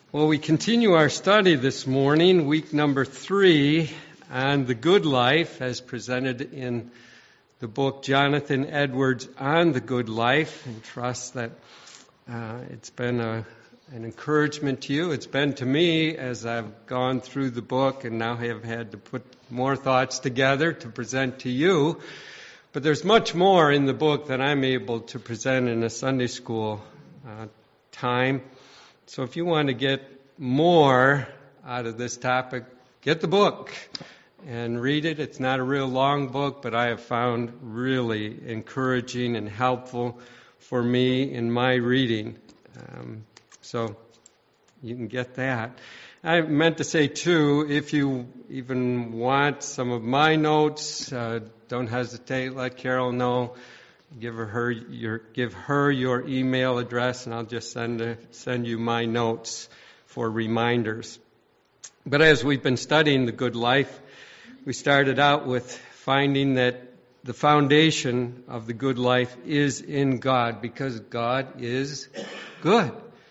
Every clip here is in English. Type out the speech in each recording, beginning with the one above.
Well, we continue our study this morning, week number 3, on the good life as presented in the book Jonathan Edwards on the Good Life, and trust that it's been an encouragement to you. It's been to me as I've gone through the book and now have had to put more thoughts together to present to you. But there's much more in the book that I'm able to present in a Sunday school time. So if you want to get more out of this topic, get the book and read it. It's not a real long book, but I have found really encouraging and helpful for me in my reading. So you can get that. I meant to say, too, if you even want some of my notes, don't hesitate. Let Carol know. Give her your email address, and I'll just send you my notes for reminders. But as we've been studying the good life, we started out with finding that the foundation of the good life is in God, because God is good,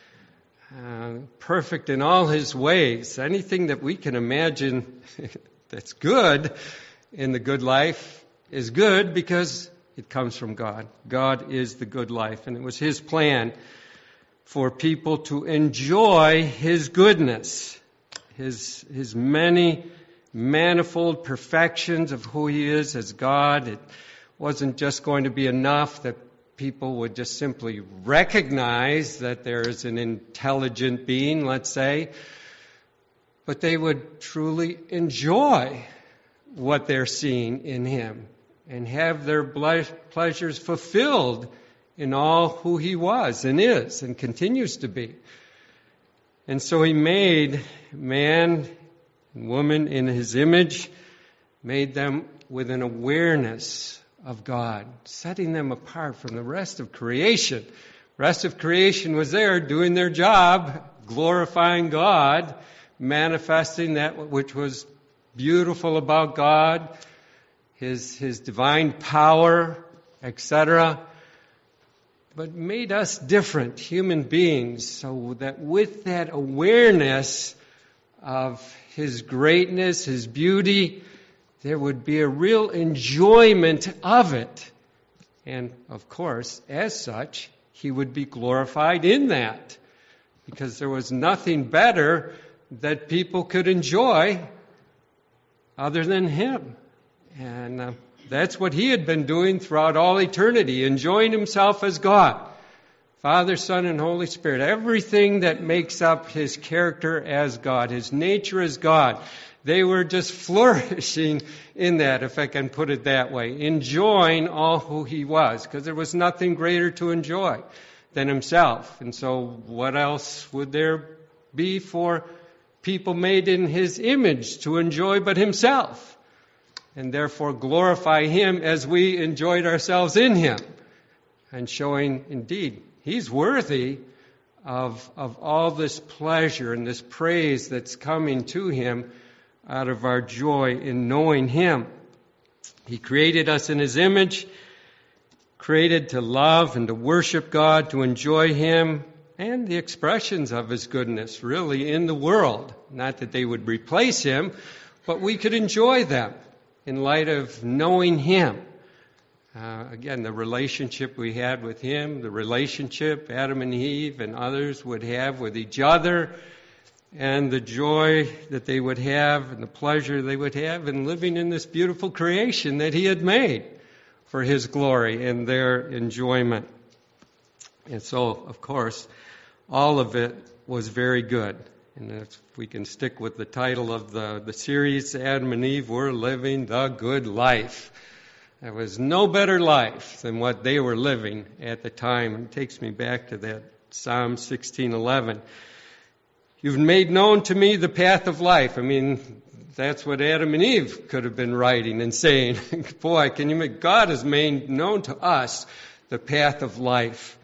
perfect in all His ways. Anything that we can imagine that's good in the good life is good because it comes from God. God is the good life. And it was His plan for people to enjoy His goodness, His many manifold perfections of who He is as God. It wasn't just going to be enough that people would just simply recognize that there is an intelligent being, let's say, but they would truly enjoy what they're seeing in Him and have their pleasures fulfilled in all who He was and is and continues to be. And so He made man and woman in His image, made them with an awareness of God, setting them apart from the rest of creation. The rest of creation was there doing their job, glorifying God, manifesting that which was beautiful about God, His divine power, etc., but made us different human beings, so that with that awareness of His greatness, His beauty, there would be a real enjoyment of it. And, of course, as such, He would be glorified in that, because there was nothing better that people could enjoy other than Him. And that's what He had been doing throughout all eternity, enjoying Himself as God. Father, Son, and Holy Spirit. Everything that makes up His character as God, His nature as God. They were just flourishing in that, if I can put it that way, enjoying all who He was, because there was nothing greater to enjoy than Himself. And so what else would there be for people made in His image to enjoy but Himself? And therefore glorify Him as we enjoyed ourselves in Him. And showing, indeed, He's worthy of all this pleasure and this praise that's coming to Him out of our joy in knowing Him. He created us in His image, created to love and to worship God, to enjoy Him, and the expressions of His goodness, really, in the world. Not that they would replace Him, but we could enjoy them in light of knowing Him. Again, the relationship we had with Him, the relationship Adam and Eve and others would have with each other, and the joy that they would have and the pleasure they would have in living in this beautiful creation that He had made for His glory and their enjoyment. And so, of course, all of it was very good. And if we can stick with the title of the series, Adam and Eve were living the good life. There was no better life than what they were living at the time. And it takes me back to that Psalm 16:11. You've made known to me the path of life. I mean, that's what Adam and Eve could have been writing and saying. Boy, God has made known to us the path of life.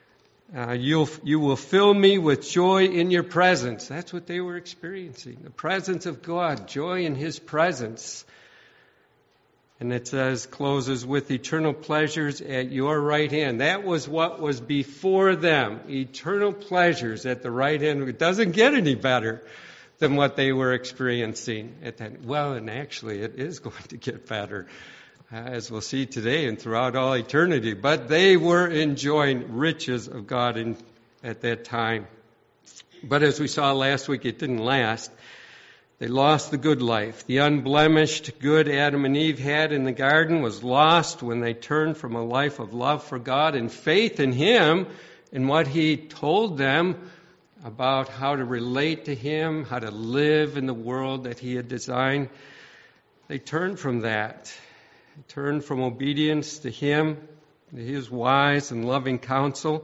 You will fill me with joy in your presence. That's what they were experiencing. The presence of God, joy in His presence. And it says, closes with eternal pleasures at your right hand. That was what was before them. Eternal pleasures at the right hand. It doesn't get any better than what they were experiencing at that. Well, and actually it is going to get better, as we'll see today and throughout all eternity. But they were enjoying riches of God at that time. But as we saw last week, it didn't last. They lost the good life. The unblemished good Adam and Eve had in the garden was lost when they turned from a life of love for God and faith in Him and what He told them about how to relate to Him, how to live in the world that He had designed. They turned from that. They turned from obedience to Him, to His wise and loving counsel.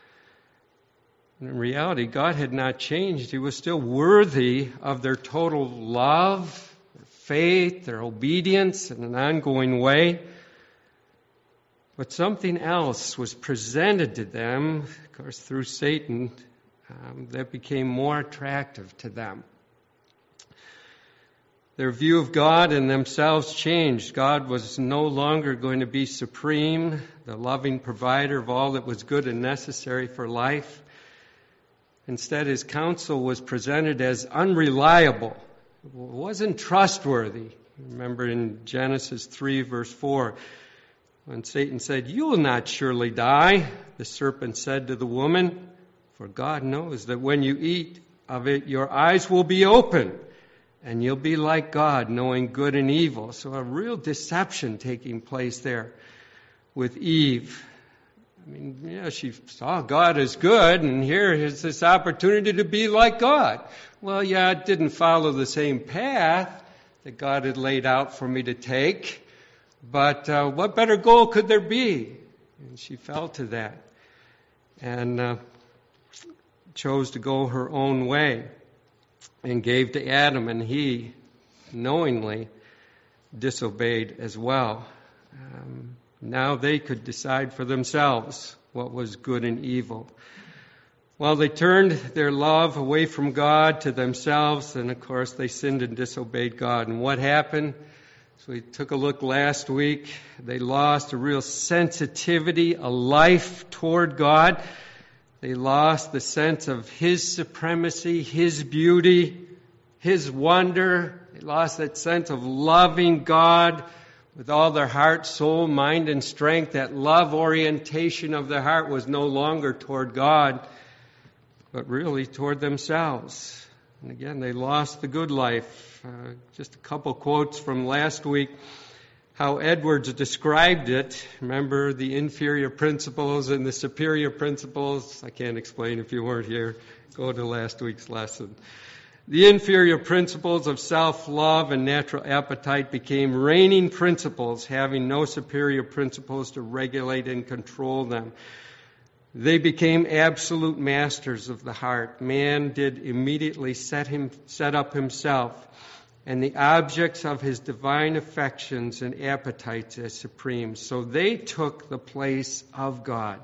In reality, God had not changed. He was still worthy of their total love, their faith, their obedience in an ongoing way. But something else was presented to them, of course, through Satan, that became more attractive to them. Their view of God and themselves changed. God was no longer going to be supreme, the loving provider of all that was good and necessary for life. Instead, His counsel was presented as unreliable. It wasn't trustworthy. Remember in Genesis 3, verse 4, when Satan said, "You will not surely die," the serpent said to the woman, "For God knows that when you eat of it, your eyes will be open, and you'll be like God, knowing good and evil." So a real deception taking place there with Eve. I mean, yeah, she saw God as good, and here is this opportunity to be like God. Well, yeah, it didn't follow the same path that God had laid out for me to take, but what better goal could there be? And she fell to that and chose to go her own way and gave to Adam, and he knowingly disobeyed as well. Now they could decide for themselves what was good and evil. Well, they turned their love away from God to themselves, and of course they sinned and disobeyed God. And what happened? So we took a look last week. They lost a real sensitivity, a life toward God. They lost the sense of His supremacy, His beauty, His wonder. They lost that sense of loving God with all their heart, soul, mind, and strength. That love orientation of their heart was no longer toward God, but really toward themselves. And again, they lost the good life. Just a couple quotes from last week, how Edwards described it. Remember the inferior principles and the superior principles? I can't explain if you weren't here. Go to last week's lesson. The inferior principles of self-love and natural appetite became reigning principles, having no superior principles to regulate and control them. They became absolute masters of the heart. Man did immediately set up himself and the objects of his divine affections and appetites as supreme. So they took the place of God.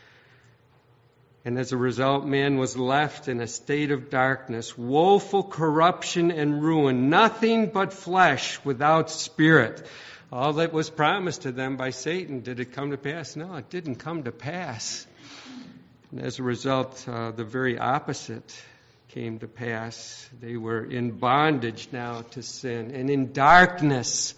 And as a result, man was left in a state of darkness, woeful corruption and ruin, nothing but flesh without spirit. All that was promised to them by Satan, did it come to pass? No, it didn't come to pass. And as a result, the very opposite came to pass. They were in bondage now to sin and in darkness.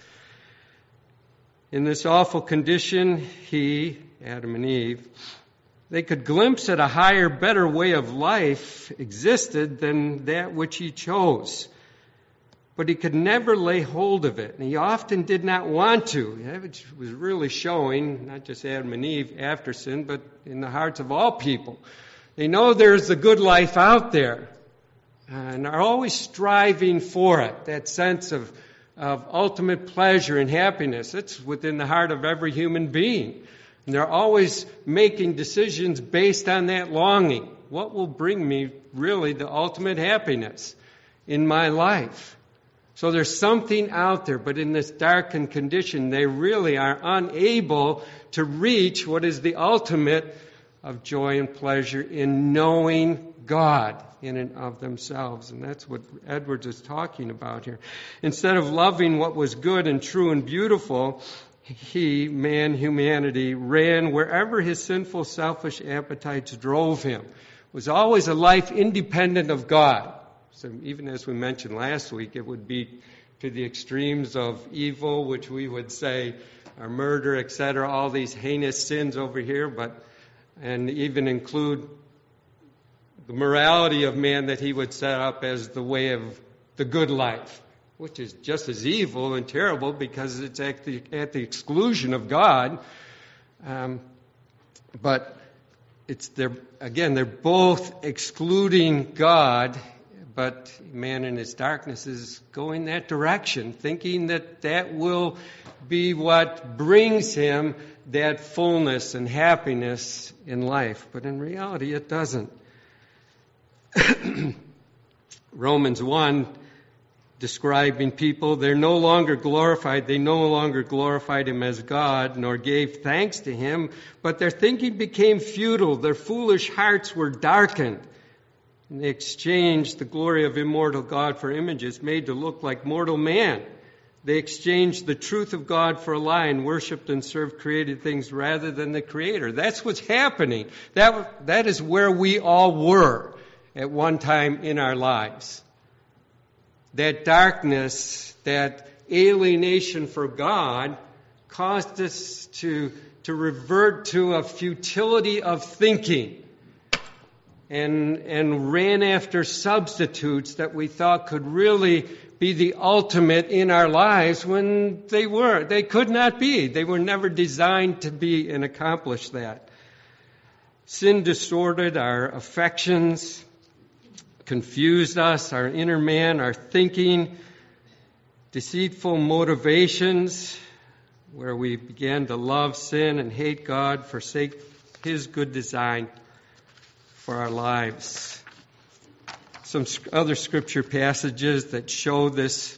In this awful condition, Adam and Eve, they could glimpse at a higher, better way of life existed than that which he chose. But he could never lay hold of it, and he often did not want to. It was really showing, not just Adam and Eve after sin, but in the hearts of all people. They know there's a good life out there, and are always striving for it, that sense of ultimate pleasure and happiness. It's within the heart of every human being. And they're always making decisions based on that longing. What will bring me really the ultimate happiness in my life? So there's something out there, but in this darkened condition, they really are unable to reach what is the ultimate of joy and pleasure in knowing God. in and of themselves. And that's what Edwards is talking about here. Instead of loving what was good and true and beautiful, humanity, ran wherever his sinful, selfish appetites drove him. It was always a life independent of God. So even as we mentioned last week, it would be to the extremes of evil, which we would say are murder, etc., all these heinous sins over here, and even include the morality of man that he would set up as the way of the good life, which is just as evil and terrible because it's at the exclusion of God. But they're both excluding God, but man in his darkness is going that direction, thinking that will be what brings him that fullness and happiness in life. But in reality, it doesn't. Romans 1, describing people, they're no longer glorified. They no longer glorified him as God, nor gave thanks to him, but their thinking became futile. Their foolish hearts were darkened. And they exchanged the glory of immortal God for images made to look like mortal man. They exchanged the truth of God for a lie and worshipped and served created things rather than the Creator. That's what's happening. That is where we all were at one time in our lives. That darkness, that alienation for God caused us to revert to a futility of thinking and ran after substitutes that we thought could really be the ultimate in our lives when they weren't. They could not be. They were never designed to be and accomplish that. Sin distorted our affections, confused us, our inner man, our thinking, deceitful motivations, where we began to love sin and hate God, forsake his good design for our lives. Some other scripture passages that show this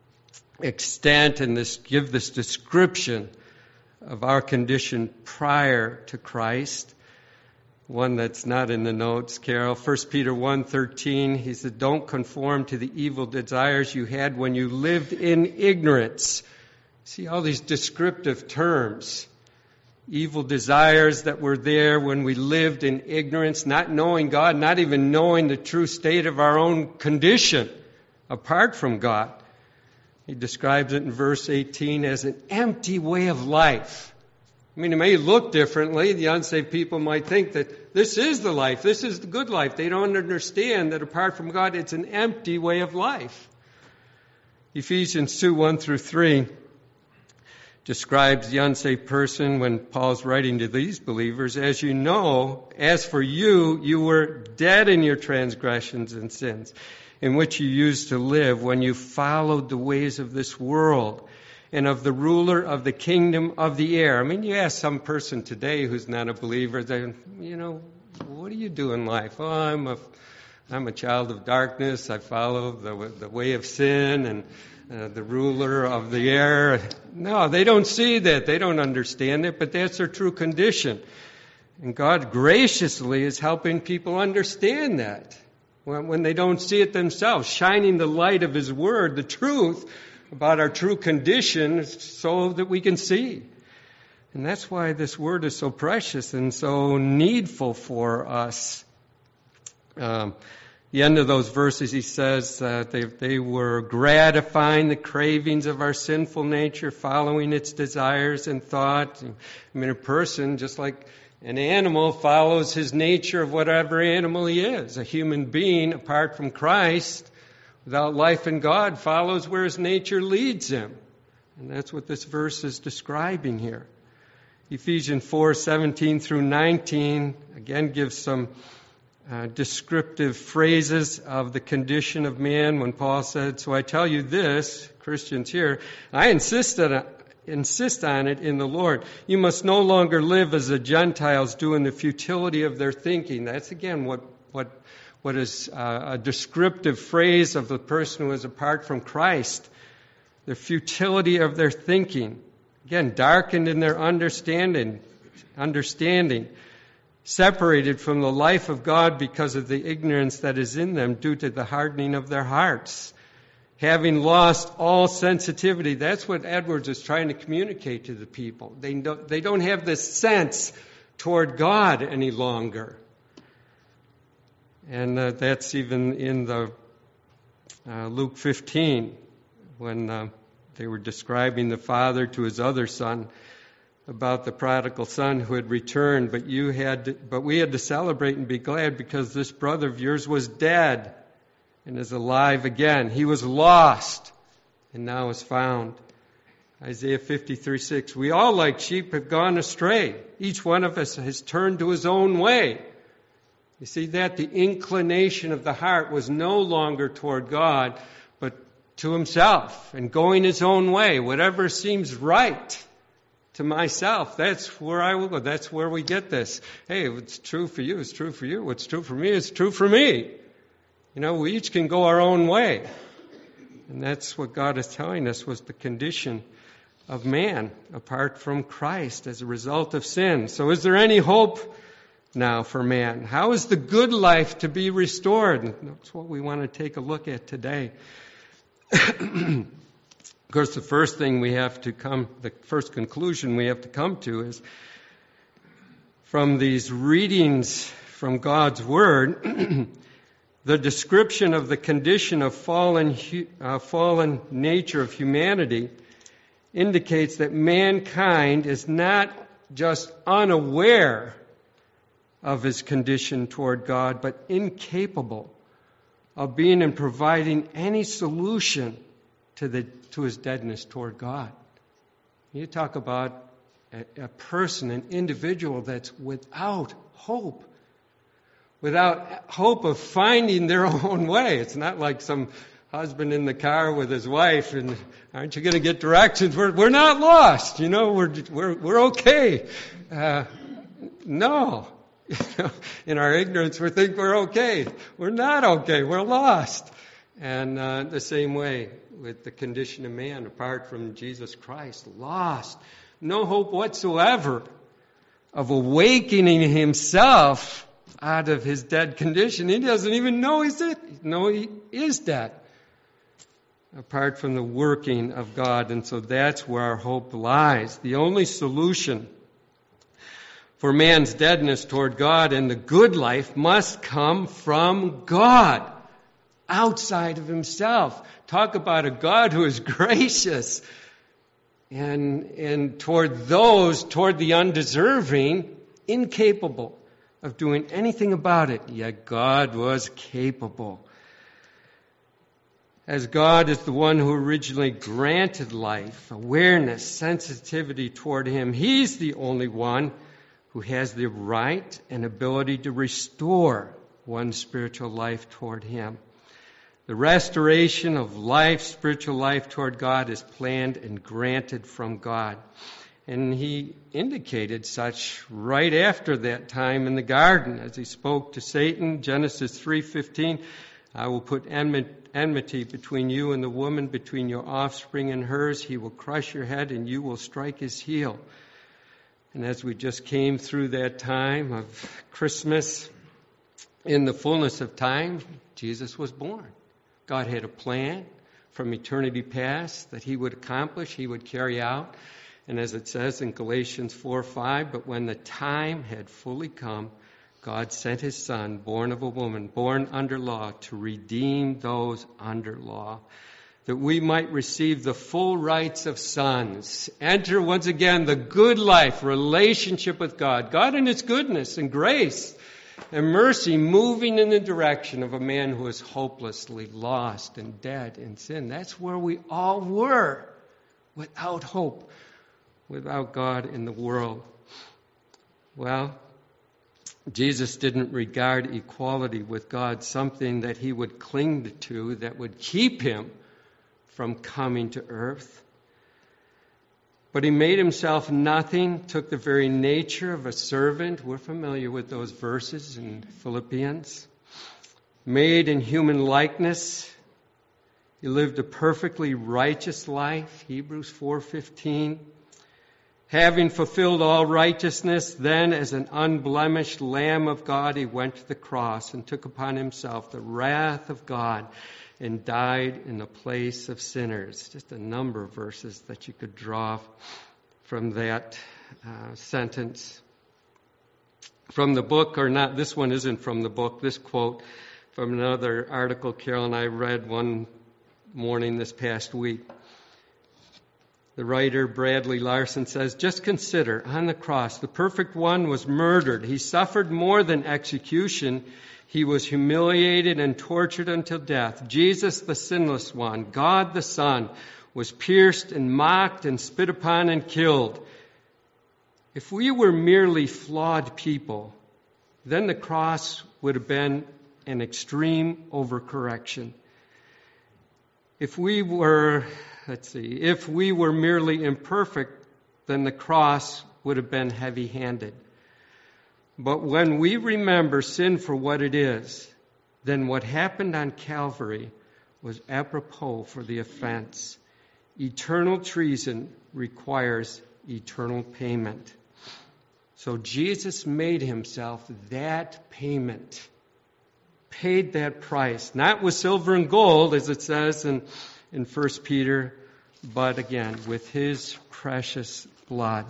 extent and give this description of our condition prior to Christ. One that's not in the notes, Carol. 1 Peter 1:13, he said, don't conform to the evil desires you had when you lived in ignorance. See all these descriptive terms. Evil desires that were there when we lived in ignorance, not knowing God, not even knowing the true state of our own condition apart from God. He describes it in verse 18 as an empty way of life. I mean, it may look differently. The unsaved people might think that this is the life, this is the good life. They don't understand that apart from God, it's an empty way of life. Ephesians 2:1-3 describes the unsaved person when Paul's writing to these believers. As you know, as for you, you were dead in your transgressions and sins, in which you used to live when you followed the ways of this world and of the ruler of the kingdom of the air. I mean, you ask some person today who's not a believer, what do you do in life? Oh, I'm a child of darkness. I follow the way of sin and the ruler of the air. No, they don't see that. They don't understand it, but that's their true condition. And God graciously is helping people understand that when they don't see it themselves, shining the light of His Word, the truth about our true condition so that we can see. And that's why this Word is so precious and so needful for us. The end of those verses, he says that they were gratifying the cravings of our sinful nature, following its desires and thought. I mean, a person, just like an animal, follows his nature of whatever animal he is. A human being, apart from Christ, without life in God, follows where his nature leads him. And that's what this verse is describing here. Ephesians 4:17-19, again, gives some descriptive phrases of the condition of man when Paul said, so I tell you this, Christians here, I insist on it in the Lord. You must no longer live as the Gentiles do in the futility of their thinking. That's again what is a descriptive phrase of the person who is apart from Christ. The futility of their thinking. Again, darkened in their understanding. separated from the life of God because of the ignorance that is in them due to the hardening of their hearts. Having lost all sensitivity. That's what Edwards is trying to communicate to the people. They don't have this sense toward God any longer. And that's even in the Luke 15, when they were describing the father to his other son about the prodigal son who had returned, but we had to celebrate and be glad because this brother of yours was dead and is alive again. He was lost and now is found. Isaiah 53:6. We all like sheep have gone astray. Each one of us has turned to his own way. You see that? The inclination of the heart was no longer toward God, but to himself and going his own way. Whatever seems right to myself, that's where I will go. That's where we get this. Hey, what's true for you is true for you. What's true for me is true for me. We each can go our own way. And that's what God is telling us was the condition of man apart from Christ as a result of sin. So is there any hope now for man? How is the good life to be restored? And that's what we want to take a look at today. Of course, the first conclusion we have to come to is from these readings from God's Word, the description of the condition of fallen nature of humanity indicates that mankind is not just unaware of his condition toward God, but incapable of being and providing any solution to his deadness toward God. You talk about a person, an individual that's without hope of finding their own way. It's not like some husband in the car with his wife, and aren't you going to get directions? We're not lost, we're okay. No. In our ignorance, we think we're okay. We're not okay. We're lost. And the same way with the condition of man apart from Jesus Christ. Lost. No hope whatsoever of awakening himself out of his dead condition. He doesn't even know he is dead apart from the working of God. And so that's where our hope lies. The only solution for man's deadness toward God and the good life must come from God, outside of himself. Talk about a God who is gracious and toward the undeserving, incapable of doing anything about it. Yet God was capable. As God is the one who originally granted life, awareness, sensitivity toward him, he's the only one who has the right and ability to restore one's spiritual life toward him. The restoration of life, spiritual life toward God, is planned and granted from God. And he indicated such right after that time in the garden as he spoke to Satan, Genesis 3:15, I will put enmity between you and the woman, between your offspring and hers. He will crush your head and you will strike his heel. And as we just came through that time of Christmas, in the fullness of time, Jesus was born. God had a plan from eternity past that he would accomplish, he would carry out. And as it says in Galatians 4:5, but when the time had fully come, God sent his Son, born of a woman, born under law, to redeem those under law, that we might receive the full rights of sons. Enter once again the good life, relationship with God. God in his goodness and grace and mercy moving in the direction of a man who is hopelessly lost and dead in sin. That's where we all were, without hope, without God in the world. Well, Jesus didn't regard equality with God something that he would cling to that would keep him from coming to earth. But he made himself nothing, took the very nature of a servant. We're familiar with those verses in Philippians. Made in human likeness. He lived a perfectly righteous life, Hebrews 4:15. Having fulfilled all righteousness, then as an unblemished Lamb of God, he went to the cross and took upon himself the wrath of God and died in the place of sinners. Just a number of verses that you could draw from that sentence. From the book, or not, this one isn't from the book, this quote from another article Carol and I read one morning this past week. The writer, Bradley Larson, says, "Just consider, on the cross, the perfect one was murdered. He suffered more than execution. He was humiliated and tortured until death. Jesus, the sinless one, God the Son, was pierced and mocked and spit upon and killed. If we were merely flawed people, then the cross would have been an extreme overcorrection. If we were merely imperfect, then the cross would have been heavy-handed. But when we remember sin for what it is, then what happened on Calvary was apropos for the offense. Eternal treason requires eternal payment." So Jesus made himself that payment, paid that price, not with silver and gold, as it says in 1 Peter, but again, with his precious blood.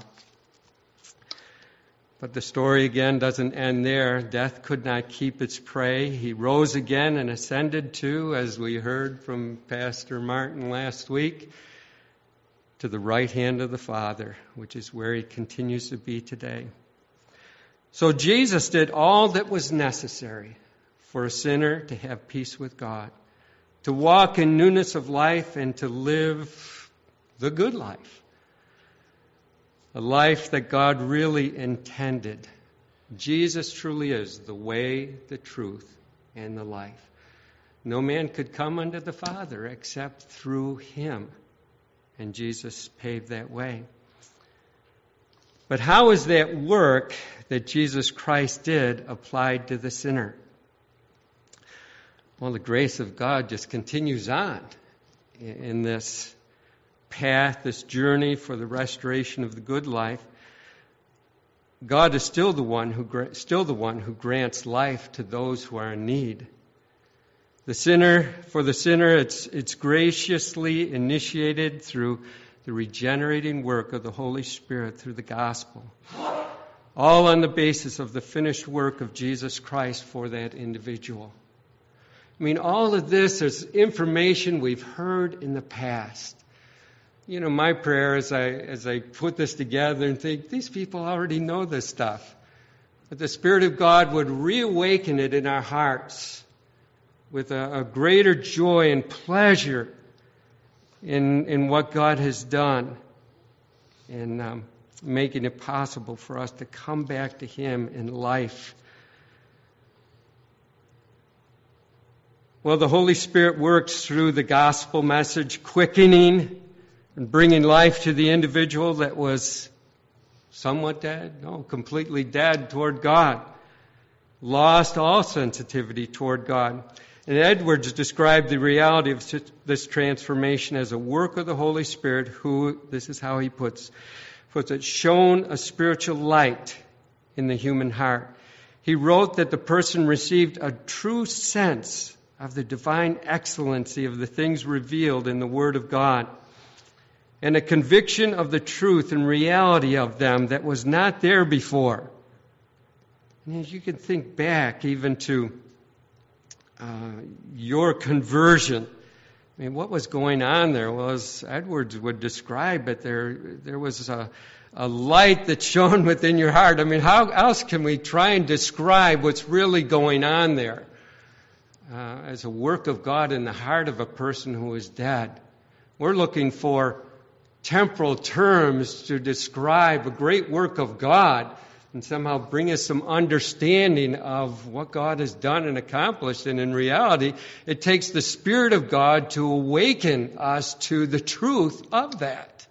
But the story again doesn't end there. Death could not keep its prey. He rose again and ascended to, as we heard from Pastor Martin last week, to the right hand of the Father, which is where he continues to be today. So Jesus did all that was necessary for a sinner to have peace with God, to walk in newness of life, and to live the good life. A life that God really intended. Jesus truly is the way, the truth, and the life. No man could come unto the Father except through him. And Jesus paved that way. But how is that work that Jesus Christ did applied to the sinner? Well, the grace of God just continues on in this path, this journey for the restoration of the good life. God is still the one who grants life to those who are in need. For the sinner, it's graciously initiated through the regenerating work of the Holy Spirit through the gospel. All on the basis of the finished work of Jesus Christ for that individual. I mean, all of this is information we've heard in the past. You know, my prayer as I put this together and think, these people already know this stuff. That the Spirit of God would reawaken it in our hearts with a greater joy and pleasure in what God has done, and making it possible for us to come back to Him in life. Well, the Holy Spirit works through the gospel message, quickening and bringing life to the individual that was somewhat dead, completely dead toward God, lost all sensitivity toward God. And Edwards described the reality of this transformation as a work of the Holy Spirit who, this is how he puts it, shone a spiritual light in the human heart. He wrote that the person received a true sense of the divine excellency of the things revealed in the Word of God, and a conviction of the truth and reality of them that was not there before. And as you can think back even to your conversion, I mean, what was going on there was, Edwards would describe it, there was a light that shone within your heart. I mean, how else can we try and describe what's really going on there? As a work of God in the heart of a person who is dead. We're looking for temporal terms to describe a great work of God and somehow bring us some understanding of what God has done and accomplished. And in reality, it takes the Spirit of God to awaken us to the truth of that.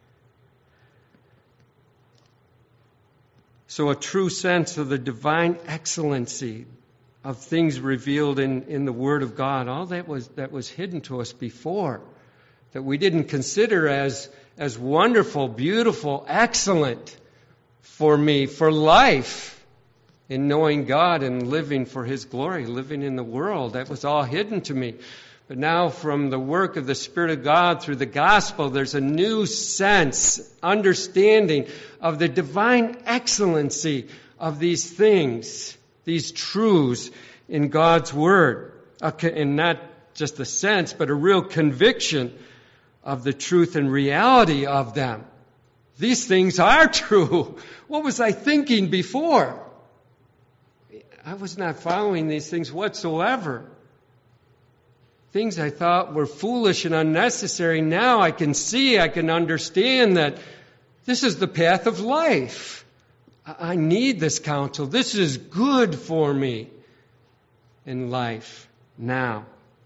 So a true sense of the divine excellency of things revealed in the Word of God, all that was hidden to us before, that we didn't consider as as wonderful, beautiful, excellent for me, for life, in knowing God and living for His glory, living in the world. That was all hidden to me. But now from the work of the Spirit of God through the gospel, there's a new sense, understanding of the divine excellency of these things, these truths in God's Word. And not just a sense, but a real conviction of the truth and reality of them. These things are true. What was I thinking before? I was not following these things whatsoever. Things I thought were foolish and unnecessary. Now I can see, I can understand that this is the path of life. I need this counsel. This is good for me in life now.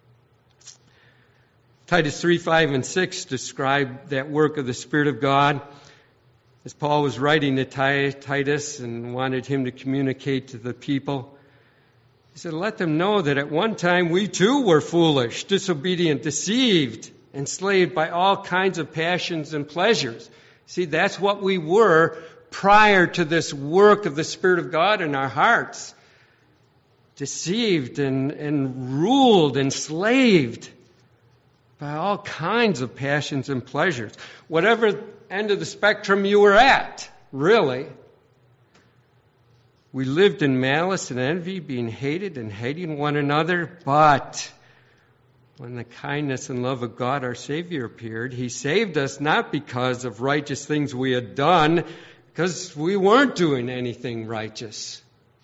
Titus 3, 5, and 6 describe that work of the Spirit of God. As Paul was writing to Titus and wanted him to communicate to the people, he said, let them know that at one time we too were foolish, disobedient, deceived, enslaved by all kinds of passions and pleasures. See, that's what we were prior to this work of the Spirit of God in our hearts. Deceived and ruled, enslaved by all kinds of passions and pleasures. Whatever end of the spectrum you were at, really. We lived in malice and envy, being hated and hating one another. But when the kindness and love of God our Savior appeared, He saved us not because of righteous things we had done, because we weren't doing anything righteous,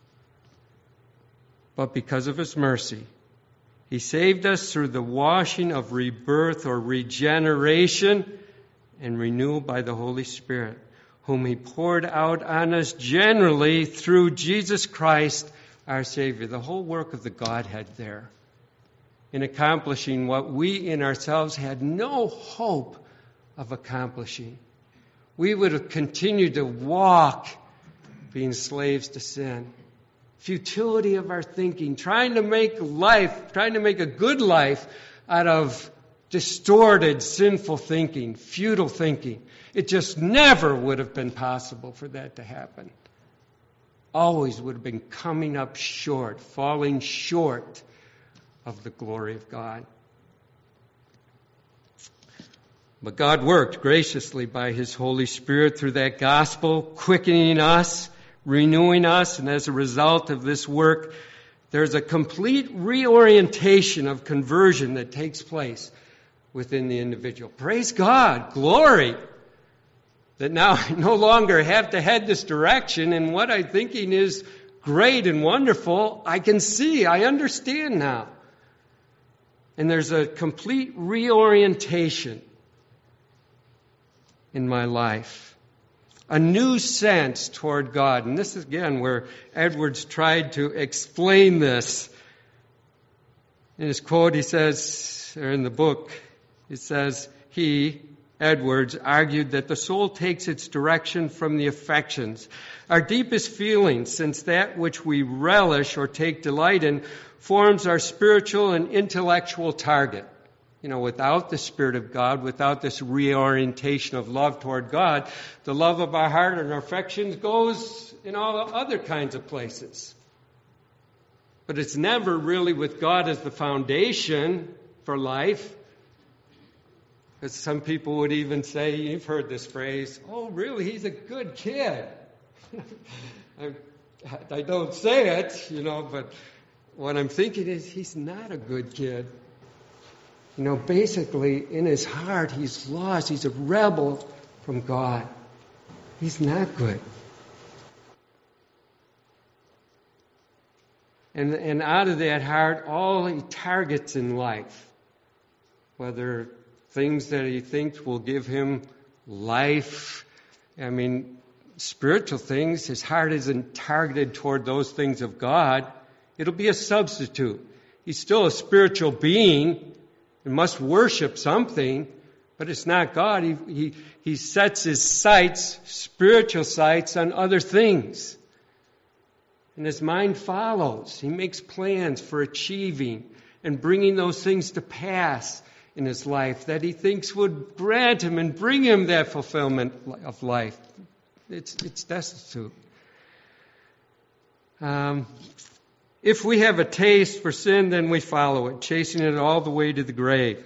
but because of His mercy. He saved us through the washing of rebirth or regeneration and renewal by the Holy Spirit, whom He poured out on us generally through Jesus Christ, our Savior. The whole work of the Godhead there, in accomplishing what we in ourselves had no hope of accomplishing. We would have continued to walk being slaves to sin. Futility of our thinking, trying to make a good life out of distorted, sinful thinking, futile thinking. It just never would have been possible for that to happen. Always would have been coming up short, falling short of the glory of God. But God worked graciously by His Holy Spirit through that gospel, quickening us, renewing us, and as a result of this work, there's a complete reorientation of conversion that takes place within the individual. Praise God, glory, that now I no longer have to head this direction, and what I'm thinking is great and wonderful. I can see, I understand now. And there's a complete reorientation in my life. A new sense toward God. And this is again where Edwards tried to explain this. In his quote, he says, or in the book, it says, he, Edwards, argued that the soul takes its direction from the affections, our deepest feelings, since that which we relish or take delight in forms our spiritual and intellectual target. Without the Spirit of God, without this reorientation of love toward God, the love of our heart and our affections goes in all other kinds of places. But it's never really with God as the foundation for life. Because some people would even say, you've heard this phrase, oh, really, he's a good kid. I don't say it, but what I'm thinking is he's not a good kid. Basically, in his heart, he's lost. He's a rebel from God. He's not good. And out of that heart, all he targets in life, whether things that he thinks will give him life, spiritual things, his heart isn't targeted toward those things of God. It'll be a substitute. He's still a spiritual being and must worship something, but it's not God. He sets his sights, spiritual sights, on other things. And his mind follows. He makes plans for achieving and bringing those things to pass in his life that he thinks would grant him and bring him that fulfillment of life. It's destitute. If we have a taste for sin, then we follow it, chasing it all the way to the grave.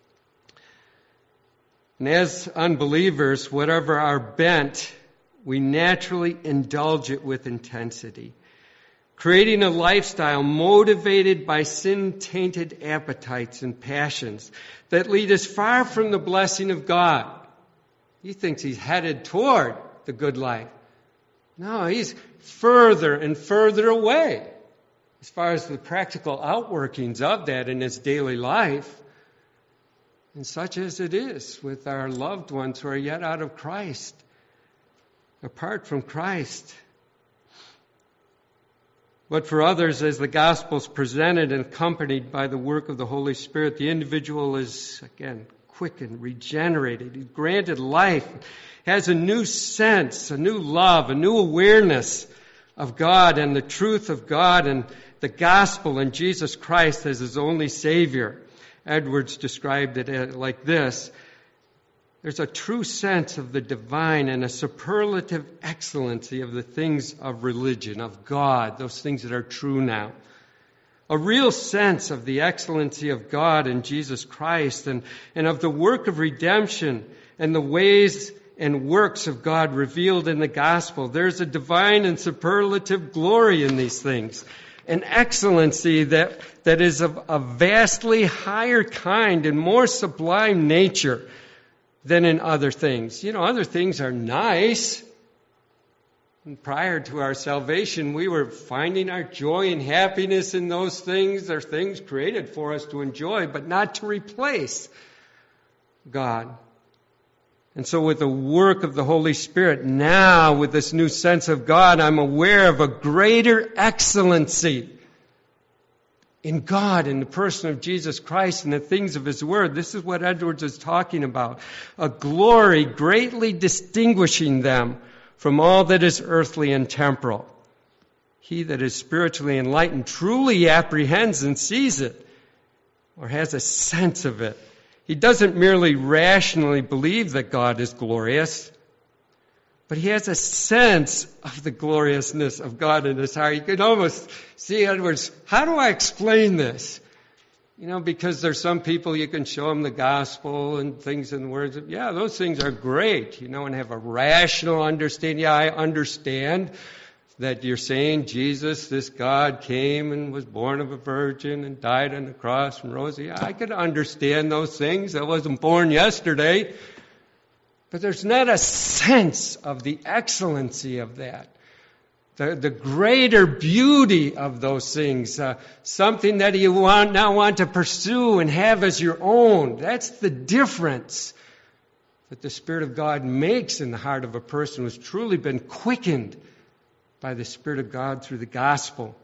And as unbelievers, whatever our bent, we naturally indulge it with intensity, creating a lifestyle motivated by sin-tainted appetites and passions that lead us far from the blessing of God. He thinks he's headed toward the good life. No, he's further and further away as far as the practical outworkings of that in his daily life. And such as it is with our loved ones who are yet out of Christ, apart from Christ. But for others, as the gospel is presented and accompanied by the work of the Holy Spirit, the individual is, again, quickened, regenerated, granted life, has a new sense, a new love, a new awareness of God and the truth of God and the gospel and Jesus Christ as his only Savior. Edwards described it like this: there's a true sense of the divine and a superlative excellency of the things of religion, of God, those things that are true now. A real sense of the excellency of God and Jesus Christ and of the work of redemption and the ways and works of God revealed in the gospel. There's a divine and superlative glory in these things. An excellency that is of a vastly higher kind and more sublime nature than in other things. Other things are nice. And prior to our salvation, we were finding our joy and happiness in those things. They're things created for us to enjoy, but not to replace God. And so with the work of the Holy Spirit, now with this new sense of God, I'm aware of a greater excellency in God, in the person of Jesus Christ and the things of his word. This is what Edwards is talking about. A glory greatly distinguishing them from all that is earthly and temporal. He that is spiritually enlightened truly apprehends and sees it, or has a sense of it. He doesn't merely rationally believe that God is glorious, but he has a sense of the gloriousness of God in his heart. You could almost see Edwards, how do I explain this? Because there's some people you can show them the gospel and things in the words of, yeah, those things are great, and have a rational understanding. Yeah, I understand that you're saying Jesus, this God, came and was born of a virgin and died on the cross and rose. Yeah, I could understand those things. I wasn't born yesterday. But there's not a sense of the excellency of that. The greater beauty of those things. Something that you now want to pursue and have as your own. That's the difference that the Spirit of God makes in the heart of a person who's truly been quickened by the Spirit of God through the gospel.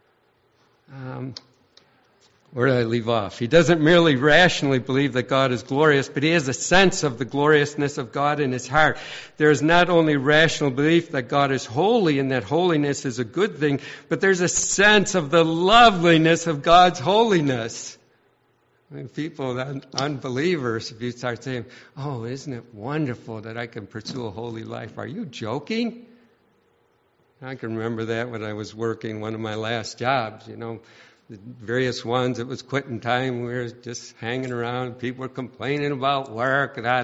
Where did I leave off? He doesn't merely rationally believe that God is glorious, but he has a sense of the gloriousness of God in his heart. There is not only rational belief that God is holy and that holiness is a good thing, but there's a sense of the loveliness of God's holiness. People, unbelievers, if you start saying, oh, isn't it wonderful that I can pursue a holy life? Are you joking? I can remember that when I was working one of my last jobs, the various ones. It was quitting time. We were just hanging around. People were complaining about work, And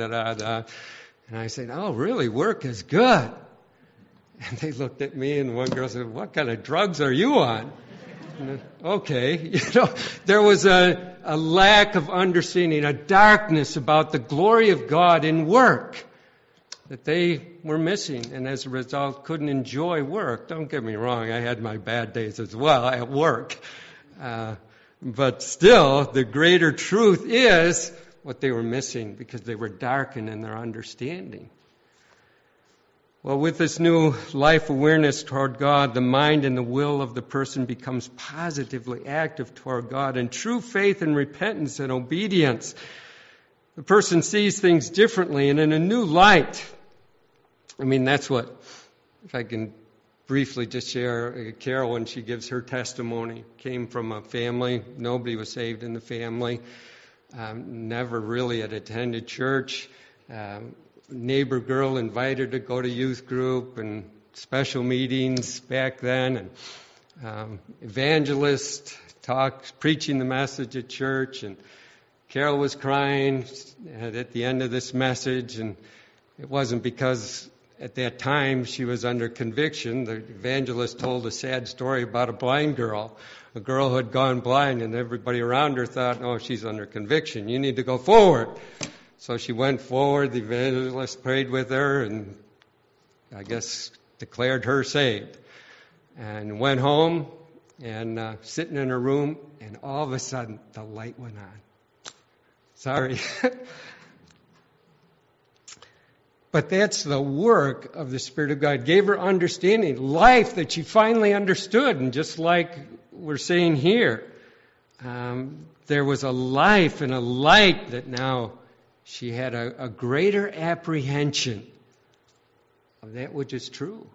I said, oh, really? Work is good. And they looked at me, and one girl said, what kind of drugs are you on? Okay. There was a lack of understanding, a darkness about the glory of God in work that they were missing, and as a result couldn't enjoy work. Don't get me wrong, I had my bad days as well at work. But still, the greater truth is what they were missing because they were darkened in their understanding. Well, with this new life awareness toward God, the mind and the will of the person becomes positively active toward God, and true faith and repentance and obedience. The person sees things differently and in a new light. That's what, if I can briefly just share, Carol, when she gives her testimony, came from a family, nobody was saved in the family. Never really had attended church. Neighbor girl invited her to go to youth group and special meetings back then. And evangelist preaching the message at church. And Carol was crying at the end of this message. And it wasn't because at that time she was under conviction. The evangelist told a sad story about a blind girl. A girl who had gone blind, and everybody around her thought, oh, she's under conviction. You need to go forward. So she went forward. The evangelist prayed with her and I guess declared her saved. And went home and sitting in her room, and all of a sudden the light went on. Sorry. But that's the work of the Spirit of God. Gave her understanding, life that she finally understood. And just like we're saying here, there was a life and a light that now she had a greater apprehension of that which is true,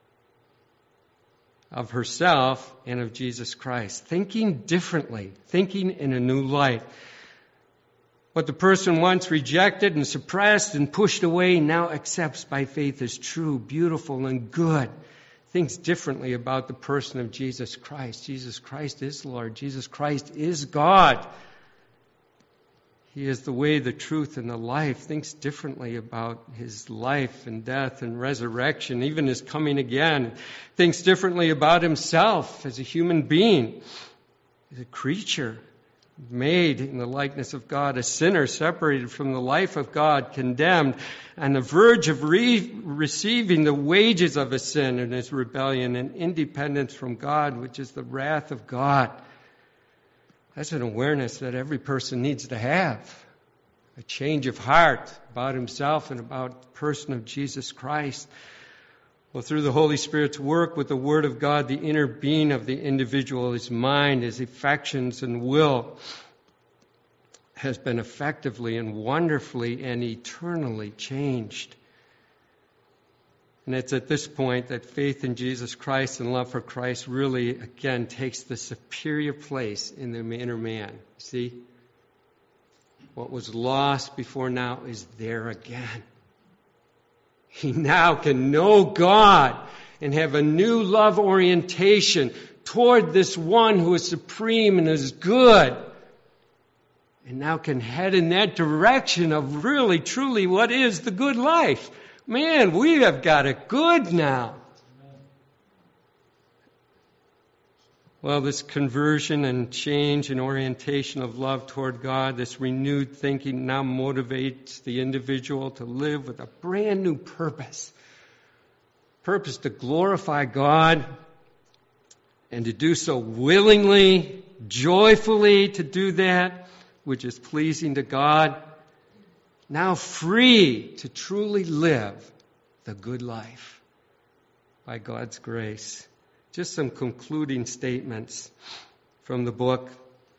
of herself and of Jesus Christ. Thinking differently, thinking in a new light. What the person once rejected and suppressed and pushed away now accepts by faith as true, beautiful, and good. Thinks differently about the person of Jesus Christ. Jesus Christ is Lord. Jesus Christ is God. He is the way, the truth, and the life. Thinks differently about His life and death and resurrection, even His coming again. Thinks differently about Himself as a human being, as a creature, made in the likeness of God, a sinner separated from the life of God, condemned, on the verge of receiving the wages of his sin and his rebellion and independence from God, which is the wrath of God. That's an awareness that every person needs to have. A change of heart about himself and about the person of Jesus Christ. Well, through the Holy Spirit's work with the Word of God, the inner being of the individual, his mind, his affections and will, has been effectively and wonderfully and eternally changed. And it's at this point that faith in Jesus Christ and love for Christ really, again, takes the superior place in the inner man. See? What was lost before now is there again. He now can know God and have a new love orientation toward this one who is supreme and is good. And now can head in that direction of really, truly what is the good life. Man, we have got it good now. Well, this conversion and change and orientation of love toward God, this renewed thinking now motivates the individual to live with a brand new purpose. Purpose to glorify God and to do so willingly, joyfully to do that which is pleasing to God. Now free to truly live the good life by God's grace. Just some concluding statements from the book.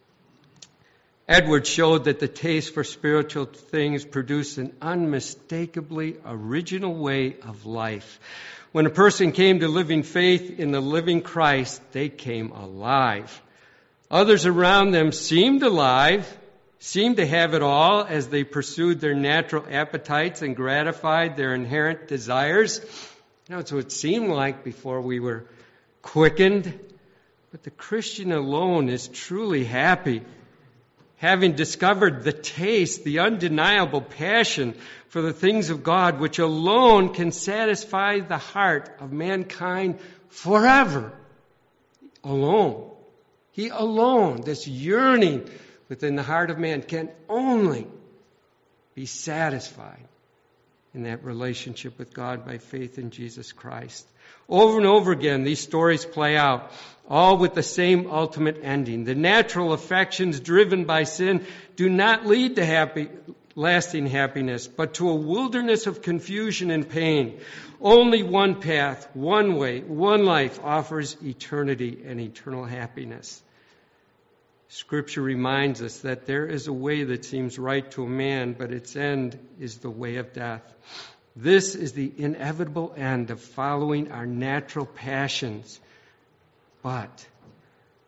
Edwards showed that the taste for spiritual things produced an unmistakably original way of life. When a person came to living faith in the living Christ, they came alive. Others around them seemed alive, seemed to have it all as they pursued their natural appetites and gratified their inherent desires. That's what it seemed like before we were quickened. But the Christian alone is truly happy, having discovered the taste, the undeniable passion for the things of God, which alone can satisfy the heart of mankind forever. Alone. He alone, this yearning within the heart of man, can only be satisfied in that relationship with God by faith in Jesus Christ. Over and over again, these stories play out, all with the same ultimate ending. The natural affections driven by sin do not lead to lasting happiness, but to a wilderness of confusion and pain. Only one path, one way, one life offers eternity and eternal happiness. Scripture reminds us that there is a way that seems right to a man, but its end is the way of death. This is the inevitable end of following our natural passions. But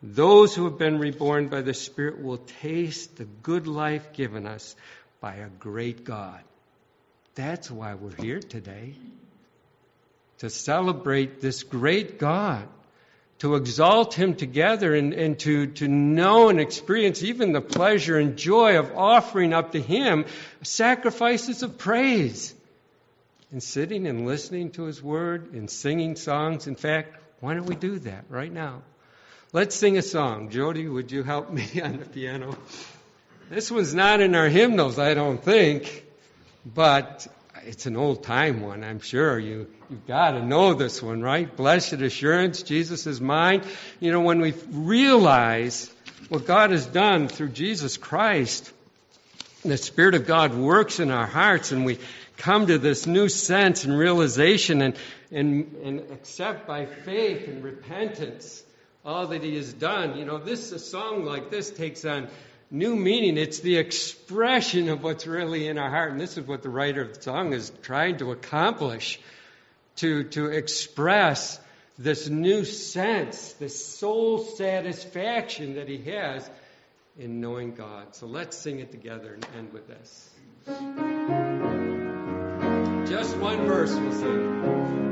Those who have been reborn by the Spirit will taste the good life given us by a great God. That's why we're here today. To celebrate this great God. To exalt Him together and to know and experience even the pleasure and joy of offering up to Him sacrifices of praise. And sitting and listening to His Word and singing songs. In fact, why don't we do that right now? Let's sing a song. Jody, would you help me on the piano? This one's not in our hymnals, I don't think, but it's an old-time one, I'm sure. You've got to know this one, right? Blessed assurance, Jesus is mine. You know, when we realize what God has done through Jesus Christ, the Spirit of God works in our hearts, and we come to this new sense and realization and accept by faith and repentance all that He has done. You know, a song like this takes on new meaning. It's the expression of what's really in our heart. And this is what the writer of the song is trying to accomplish, to express this new sense, this soul satisfaction that he has in knowing God. So let's sing it together and end with this. Just one verse we'll sing.